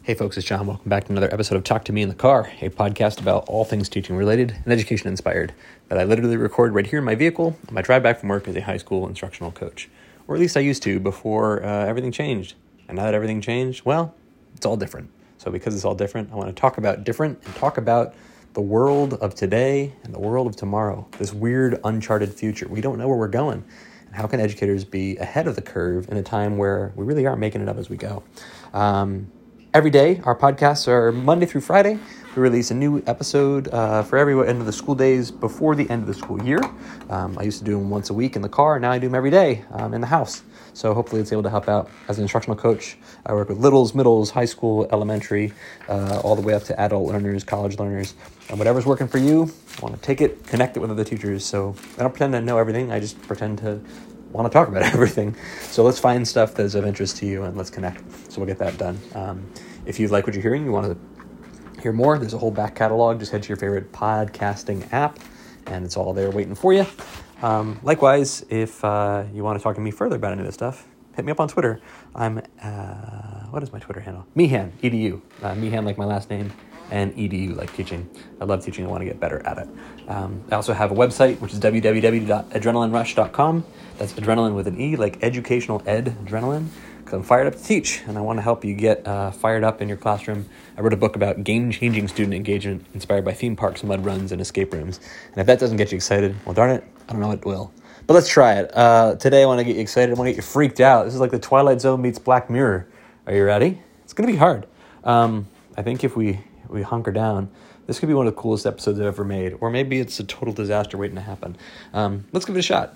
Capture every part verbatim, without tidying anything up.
Hey folks, it's John. Welcome back to another episode of Talk to Me in the Car, a podcast about all things teaching related and education inspired that I literally record right here in my vehicle on my drive back from work as a high school instructional coach. Or at least I used to before uh, everything changed. And now that everything changed, well, it's all different. So because it's all different, I want to talk about different and talk about the world of today and the world of tomorrow, this weird uncharted future. We don't know where we're going. And how can educators be ahead of the curve in a time where we really are making it up as we go? Um... Every day, our podcasts are Monday through Friday. We release a new episode uh, for every end of the school days before the end of the school year. Um, I used to do them once a week in the car. Now I do them every day um, in the house. So hopefully it's able to help out as an instructional coach. I work with littles, middles, high school, elementary, uh, all the way up to adult learners, college learners. And whatever's working for you, I want to take it, connect it with other teachers. So I don't pretend to know everything. I just pretend to want to talk about everything. So let's find stuff that's of interest to you and let's connect. So we'll get that done. Um, if you like what you're hearing, you want to hear more, there's a whole back catalog. Just head to your favorite podcasting app and it's all there waiting for you. Um, likewise, if uh, you want to talk to me further about any of this stuff, hit me up on Twitter. I'm, uh, what is my Twitter handle? Meehan, E D U. Uh, Meehan like my last name. And E D U, like teaching. I love teaching. I want to get better at it. Um, I also have a website, which is w w w dot adrenaline rush dot com. That's adrenaline with an E, like educational ed, adrenaline. Because I'm fired up to teach, and I want to help you get uh, fired up in your classroom. I wrote a book about game-changing student engagement inspired by theme parks, mud runs, and escape rooms. And if that doesn't get you excited, well, darn it, I don't know what will. But let's try it. Uh, today, I want to get you excited. I want to get you freaked out. This is like the Twilight Zone meets Black Mirror. Are you ready? It's going to be hard. Um, I think if we... we hunker down, this could be one of the coolest episodes I've ever made, or maybe it's a total disaster waiting to happen. Um, let's give it a shot.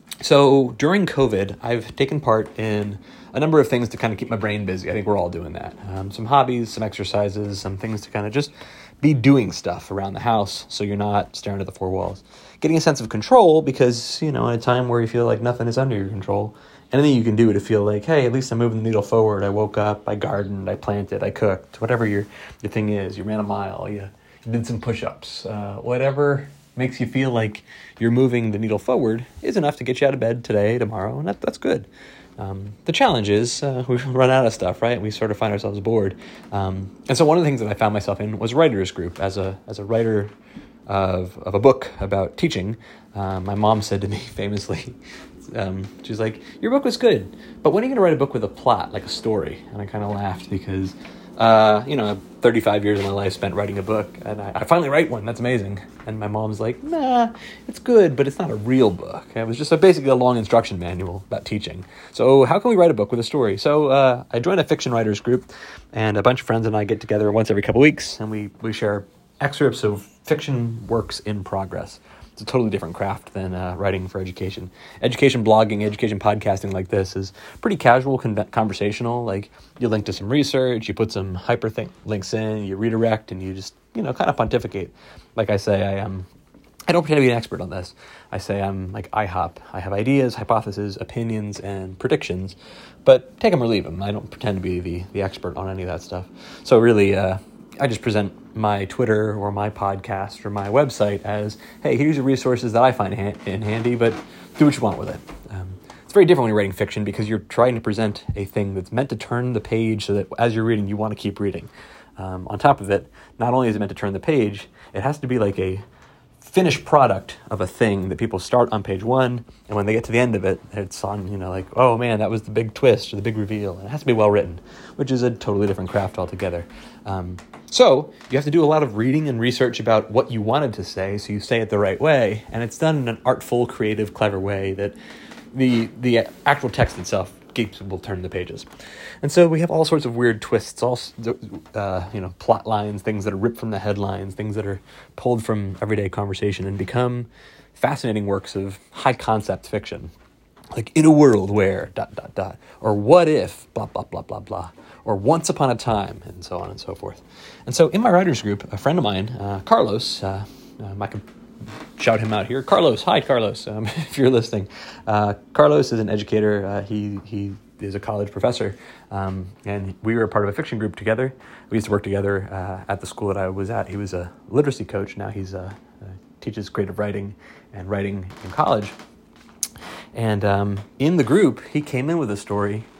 So during COVID, I've taken part in a number of things to kind of keep my brain busy. I think we're all doing that. Um, some hobbies, some exercises, some things to kind of just be doing stuff around the house so you're not staring at the four walls. Getting a sense of control because, you know, in a time where you feel like nothing is under your control, anything you can do to feel like, hey, at least I'm moving the needle forward. I woke up, I gardened, I planted, I cooked, whatever your, your thing is. You ran a mile, you, you did some push-ups. Uh, whatever makes you feel like you're moving the needle forward is enough to get you out of bed today, tomorrow, and that, that's good. Um, the challenge is uh, we run out of stuff, right? We sort of find ourselves bored. Um, and so one of the things that I found myself in was writer's group. As a as a writer of, of a book about teaching, uh, my mom said to me famously, Um, she's like, your book was good, but when are you going to write a book with a plot, like a story? And I kind of laughed because, uh, you know, thirty-five years of my life spent writing a book, and I, I finally write one. That's amazing. And my mom's like, nah, it's good, but it's not a real book. And it was just a, basically a long instruction manual about teaching. So how can we write a book with a story? So uh, I joined a fiction writers group, and a bunch of friends and I get together once every couple weeks, and we, we share excerpts of fiction works in progress. It's a totally different craft than uh, writing for education. Education blogging, education podcasting like this is pretty casual, con- conversational. Like you link to some research, you put some hyperlink links in, you redirect, and you just, you know, kind of pontificate. Like I say, I am. I don't pretend to be an expert on this. I say I'm like IHOP. I have ideas, hypotheses, opinions, and predictions, but take them or leave them. I don't pretend to be the, the expert on any of that stuff. So really, uh, I just present my Twitter or my podcast or my website as, hey, here's the resources that I find ha- in handy, but do what you want with it. Um, it's very different when you're writing fiction because you're trying to present a thing that's meant to turn the page so that as you're reading, you want to keep reading. Um, on top of it, not only is it meant to turn the page, it has to be like a finished product of a thing that people start on page one, and when they get to the end of it, it's on, you know, like, oh man, that was the big twist or the big reveal. And it has to be well written, which is a totally different craft altogether. Um, so you have to do a lot of reading and research about what you wanted to say, so you say it the right way, and it's done in an artful, creative, clever way that the the actual text itself will turn the pages. And so we have all sorts of weird twists, all uh, you know, plot lines, things that are ripped from the headlines, things that are pulled from everyday conversation and become fascinating works of high concept fiction. Like in a world where dot dot dot, or what if blah blah blah blah blah, or once upon a time, and so on and so forth. And so in my writers group, a friend of mine, uh, Carlos, uh, um, I can shout him out here. Carlos, hi Carlos, um, if you're listening. Uh, Carlos is an educator. Uh, he he is a college professor, um, and we were a part of a fiction group together. We used to work together uh, at the school that I was at. He was a literacy coach. Now he's uh, uh, teaches creative writing and writing in college. And um, in the group, he came in with a story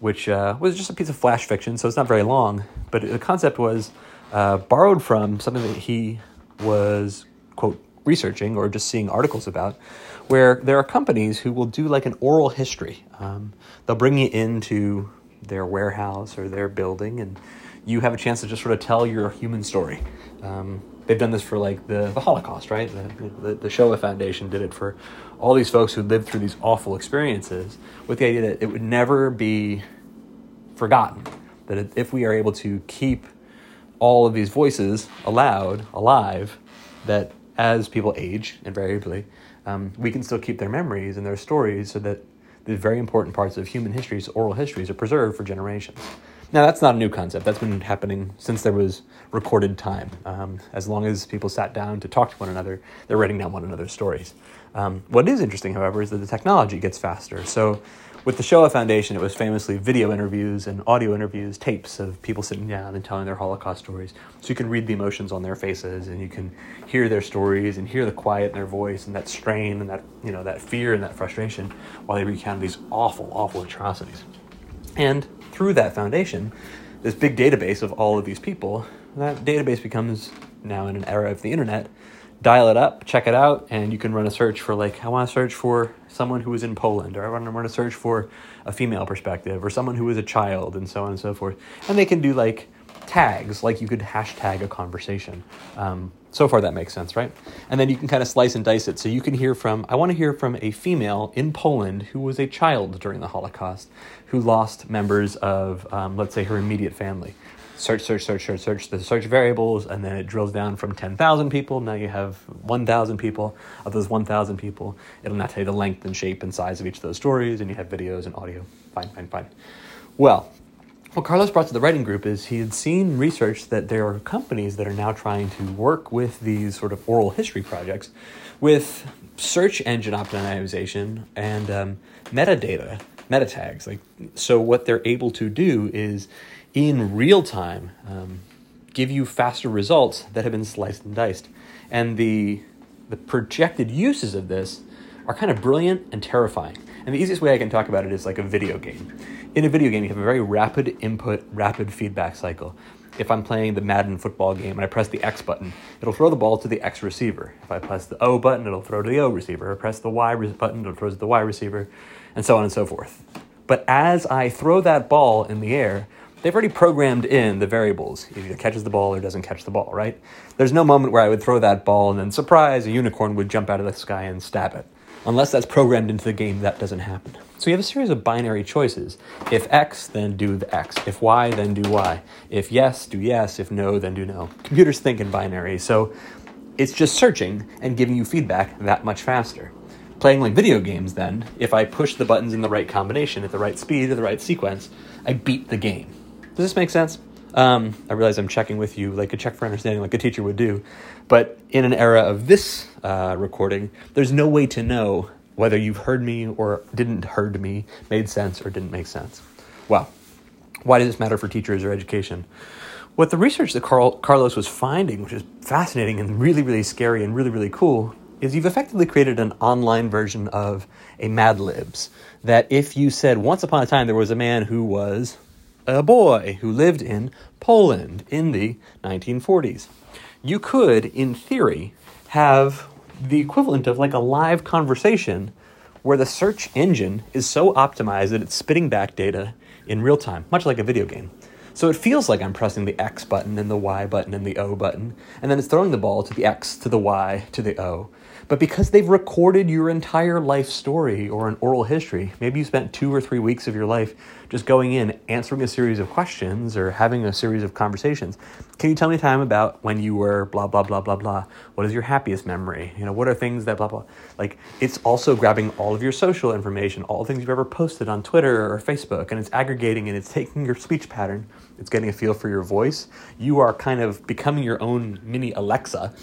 which uh, was just a piece of flash fiction, so it's not very long. But the concept was uh, borrowed from something that he was, quote, researching or just seeing articles about, where there are companies who will do like an oral history. Um, they'll bring you into their warehouse or their building, and you have a chance to just sort of tell your human story. Um, they've done this for like the, the Holocaust, right? The, the, the Shoah Foundation did it for all these folks who lived through these awful experiences, with the idea that it would never be forgotten. That if we are able to keep all of these voices aloud, alive, that as people age, invariably, um, we can still keep their memories and their stories, so that the very important parts of human histories, oral histories, are preserved for generations. Now, that's not a new concept. That's been happening since there was recorded time. Um, as long as people sat down to talk to one another, they're writing down one another's stories. Um, what is interesting, however, is that the technology gets faster. So with the Shoah Foundation, it was famously video interviews and audio interviews, tapes of people sitting down and telling their Holocaust stories. So you can read the emotions on their faces, and you can hear their stories and hear the quiet in their voice and that strain and that, you know, that fear and that frustration while they recount these awful, awful atrocities. And through that foundation, this big database of all of these people, that database becomes, now in an era of the internet, dial it up, check it out, and you can run a search for, like, I want to search for someone who was in Poland, or I want to run a search for a female perspective, or someone who was a child, and so on and so forth. And they can do, like, tags, like you could hashtag a conversation. Um, so far that makes sense, right? And then you can kind of slice and dice it. So you can hear from, I want to hear from a female in Poland who was a child during the Holocaust, who lost members of, um, let's say, her immediate family. Search, search, search, search, search the search variables, and then it drills down from ten thousand people. Now you have one thousand people. Of those one thousand people, it'll now tell you the length and shape and size of each of those stories, and you have videos and audio. Fine, fine, fine. Well, what Carlos brought to the writing group is he had seen research that there are companies that are now trying to work with these sort of oral history projects with search engine optimization and um, metadata, meta tags. Like, so what they're able to do is, in real time, um, give you faster results that have been sliced and diced. And the the projected uses of this are kind of brilliant and terrifying. And the easiest way I can talk about it is like a video game. In a video game, you have a very rapid input, rapid feedback cycle. If I'm playing the Madden football game and I press the X button, it'll throw the ball to the X receiver. If I press the O button, it'll throw to the O receiver. If I press the Y button, it'll throw to the Y receiver, and so on and so forth. But as I throw that ball in the air, they've already programmed in the variables. It either catches the ball or doesn't catch the ball, right? There's no moment where I would throw that ball and then, surprise, a unicorn would jump out of the sky and stab it. Unless that's programmed into the game, that doesn't happen. So you have a series of binary choices. If X, then do the X. If Y, then do Y. If yes, do yes. If no, then do no. Computers think in binary, so it's just searching and giving you feedback that much faster. Playing like video games, then, if I push the buttons in the right combination, at the right speed, or the right sequence, I beat the game. Does this make sense? Um, I realize I'm checking with you like a check for understanding like a teacher would do. But in an era of this uh, recording, there's no way to know whether you've heard me or didn't heard me, made sense or didn't make sense. Well, why does this matter for teachers or education? What the research that Carl, Carlos was finding, which is fascinating and really, really scary and really, really cool, is you've effectively created an online version of a Mad Libs. That if you said, once upon a time there was a man who was a boy who lived in Poland in the nineteen forties. You could, in theory, have the equivalent of like a live conversation where the search engine is so optimized that it's spitting back data in real time, much like a video game. So it feels like I'm pressing the X button and the Y button and the O button, and then it's throwing the ball to the X, to the Y, to the O. But because they've recorded your entire life story or an oral history, maybe you spent two or three weeks of your life just going in, answering a series of questions or having a series of conversations. Can you tell me a time about when you were blah, blah, blah, blah, blah? What is your happiest memory? You know, what are things that blah, blah? Like, it's also grabbing all of your social information, all the things you've ever posted on Twitter or Facebook, and it's aggregating and it's taking your speech pattern. It's getting a feel for your voice. You are kind of becoming your own mini Alexa.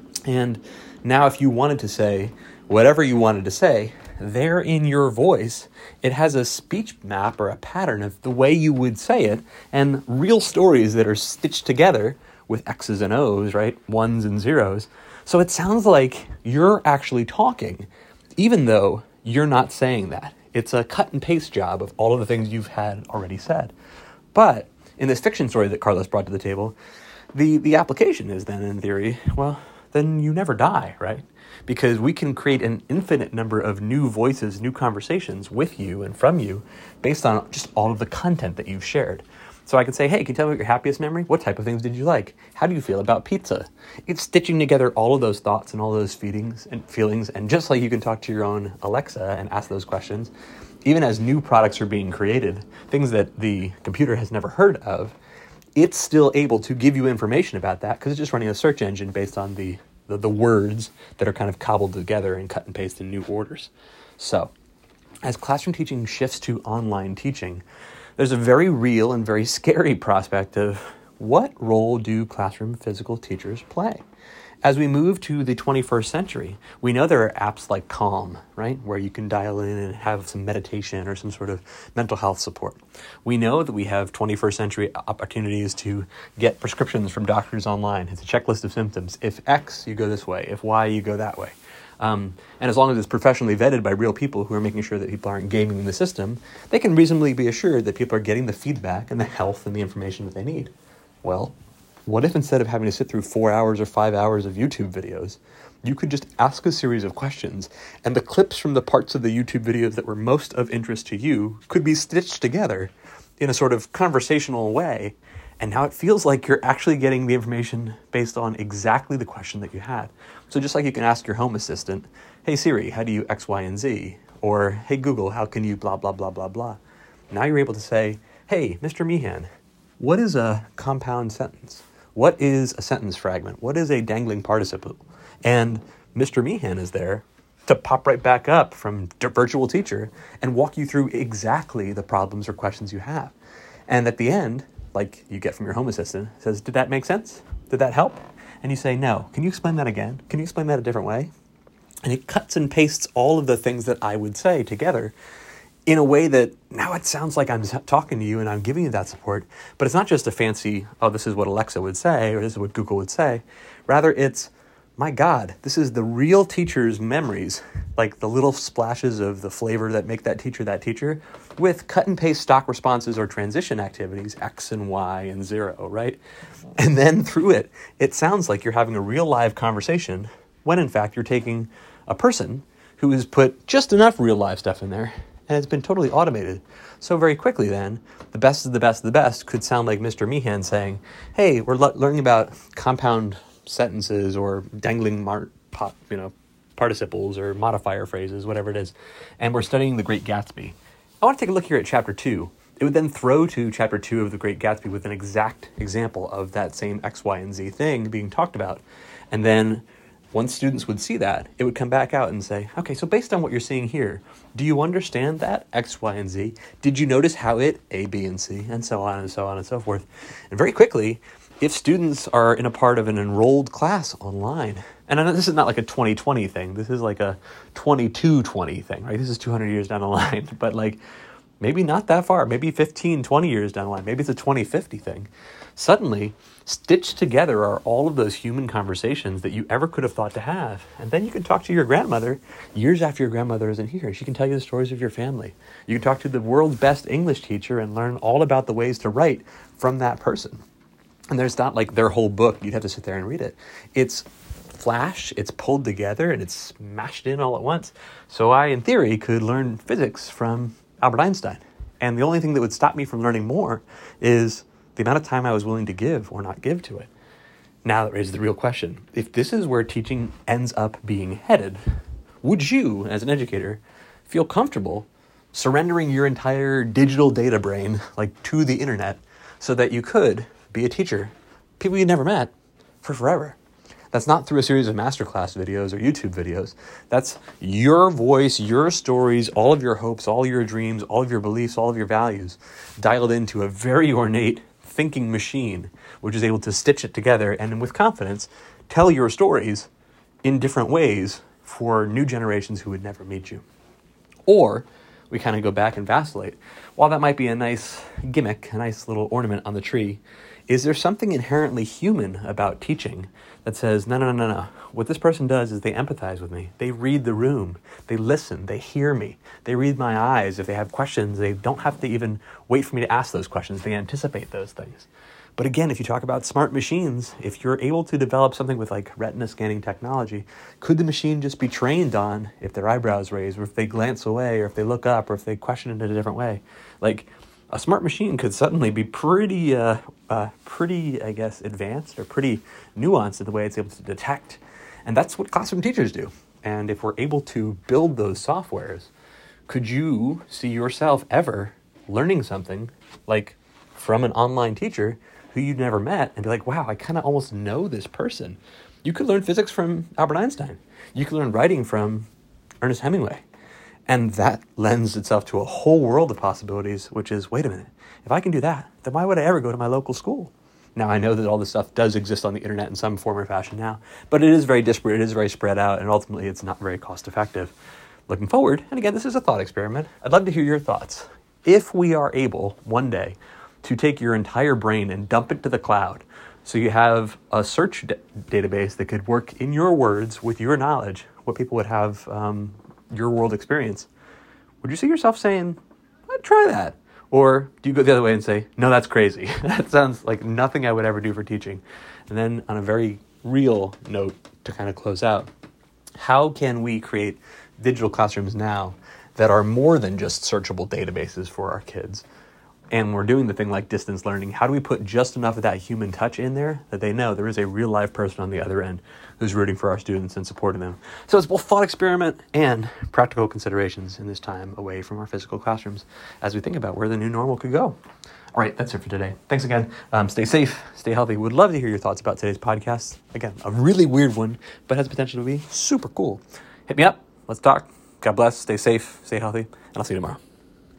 And now if you wanted to say whatever you wanted to say, there in your voice, it has a speech map or a pattern of the way you would say it, and real stories that are stitched together with X's and O's, right? Ones and zeros. So it sounds like you're actually talking, even though you're not saying that. It's a cut and paste job of all of the things you've had already said. But in this fiction story that Carlos brought to the table, the, the application is then, in theory, well, then you never die, right? Because we can create an infinite number of new voices, new conversations with you and from you based on just all of the content that you've shared. So I could say, hey, can you tell me about your happiest memory? What type of things did you like? How do you feel about pizza? It's stitching together all of those thoughts and all those feelings and feelings. And just like you can talk to your own Alexa and ask those questions, even as new products are being created, things that the computer has never heard of, it's still able to give you information about that because it's just running a search engine based on the, the, the words that are kind of cobbled together and cut and paste in new orders. So as classroom teaching shifts to online teaching, there's a very real and very scary prospect of what role do classroom physical teachers play? As we move to the twenty-first century, we know there are apps like Calm, right, where you can dial in and have some meditation or some sort of mental health support. We know that we have twenty-first century opportunities to get prescriptions from doctors online. It's a checklist of symptoms. If X, you go this way. If Y, you go that way. Um, and as long as it's professionally vetted by real people who are making sure that people aren't gaming the system, they can reasonably be assured that people are getting the feedback and the health and the information that they need. Well, what if instead of having to sit through four hours or five hours of YouTube videos, you could just ask a series of questions, and the clips from the parts of the YouTube videos that were most of interest to you could be stitched together in a sort of conversational way, and now it feels like you're actually getting the information based on exactly the question that you had. So just like you can ask your home assistant, hey Siri, how do you X, Y, and Z? Or, hey Google, how can you blah, blah, blah, blah, blah. Now you're able to say, hey, Mister Meehan, what is a compound sentence? What is a sentence fragment? What is a dangling participle? And Mister Meehan is there to pop right back up from virtual teacher and walk you through exactly the problems or questions you have. And at the end, like you get from your home assistant, says, did that make sense? Did that help? And you say, no. Can you explain that again? Can you explain that a different way? And it cuts and pastes all of the things that I would say together in a way that now it sounds like I'm talking to you and I'm giving you that support, but it's not just a fancy, oh, this is what Alexa would say, or this is what Google would say. Rather, it's, my God, this is the real teacher's memories, like the little splashes of the flavor that make that teacher that teacher, with cut and paste stock responses or transition activities, X and Y and zero, right? And then through it, it sounds like you're having a real live conversation when in fact you're taking a person who has put just enough real live stuff in there and it's been totally automated. So very quickly then, the best of the best of the best could sound like Mister Meehan saying, hey, we're le- learning about compound sentences or dangling mar- pot, you know, participles or modifier phrases, whatever it is, and we're studying The Great Gatsby. I want to take a look here at chapter two. It would then throw to chapter two of The Great Gatsby with an exact example of that same X, Y, and Z thing being talked about. And then once students would see that, it would come back out and say, okay, so based on what you're seeing here, do you understand that X, Y, and Z? Did you notice how it A, B, and C, and so on and so on and so forth? And very quickly, if students are in a part of an enrolled class online, and I know this is not like a twenty twenty thing, this is like a twenty-two twenty thing, right? This is two hundred years down the line, but like maybe not that far, maybe fifteen, twenty years down the line, maybe it's a twenty fifty thing. Suddenly, stitched together are all of those human conversations that you ever could have thought to have. And then you can talk to your grandmother years after your grandmother isn't here. She can tell you the stories of your family. You can talk to the world's best English teacher and learn all about the ways to write from that person. And there's not like their whole book. You'd have to sit there and read it. It's flash, it's pulled together, and it's smashed in all at once. So I, in theory, could learn physics from Albert Einstein. And the only thing that would stop me from learning more is the amount of time I was willing to give or not give to it. Now that raises the real question. If this is where teaching ends up being headed, would you, as an educator, feel comfortable surrendering your entire digital data brain like to the internet so that you could be a teacher, people you never met, for forever? That's not through a series of masterclass videos or YouTube videos. That's your voice, your stories, all of your hopes, all your dreams, all of your beliefs, all of your values, dialed into a very ornate thinking machine, which is able to stitch it together and with confidence tell your stories in different ways for new generations who would never meet you. Or we kind of go back and vacillate. While that might be a nice gimmick, a nice little ornament on the tree, is there something inherently human about teaching that says, no, no, no, no, no. What this person does is they empathize with me. They read the room. They listen. They hear me. They read my eyes. If they have questions, they don't have to even wait for me to ask those questions. They anticipate those things. But again, if you talk about smart machines, if you're able to develop something with like retina scanning technology, could the machine just be trained on if their eyebrows raise, or if they glance away, or if they look up, or if they question it in a different way? Like, a smart machine could suddenly be pretty, uh, uh, pretty, I guess, advanced or pretty nuanced in the way it's able to detect. And that's what classroom teachers do. And if we're able to build those softwares, could you see yourself ever learning something like from an online teacher who you'd never met and be like, wow, I kind of almost know this person? You could learn physics from Albert Einstein. You could learn writing from Ernest Hemingway. And that lends itself to a whole world of possibilities, which is, wait a minute, if I can do that, then why would I ever go to my local school? Now, I know that all this stuff does exist on the internet in some form or fashion now, but it is very disparate, it is very spread out, and ultimately it's not very cost effective. Looking forward, and again, this is a thought experiment, I'd love to hear your thoughts. If we are able, one day, to take your entire brain and dump it to the cloud, so you have a search d- database that could work in your words with your knowledge, what people would have um, your world experience, would you see yourself saying, I'd try that? Or do you go the other way and say, no, that's crazy. That sounds like nothing I would ever do for teaching. And then on a very real note to kind of close out, how can we create digital classrooms now that are more than just searchable databases for our kids? And we're doing the thing like distance learning. How do we put just enough of that human touch in there that they know there is a real live person on the other end who's rooting for our students and supporting them? So it's both thought experiment and practical considerations in this time away from our physical classrooms as we think about where the new normal could go. All right, that's it for today. Thanks again. Um, stay safe, stay healthy. Would love to hear your thoughts about today's podcast. Again, a really weird one, but has potential to be super cool. Hit me up. Let's talk. God bless. Stay safe, stay healthy, and I'll see you tomorrow.